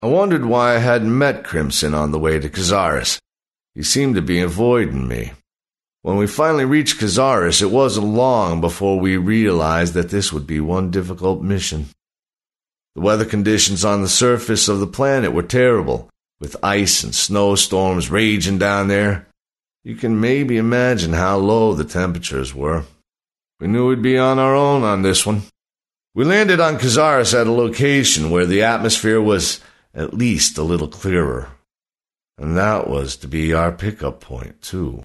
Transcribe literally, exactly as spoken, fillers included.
I wondered why I hadn't met Crimson on the way to Kazaris. He seemed to be avoiding me. When we finally reached Kazaris, it wasn't long before we realized that this would be one difficult mission. The weather conditions on the surface of the planet were terrible, with ice and snowstorms raging down there. You can maybe imagine how low the temperatures were. We knew we'd be on our own on this one. We landed on Kazaris at a location where the atmosphere was at least a little clearer. And that was to be our pickup point, too.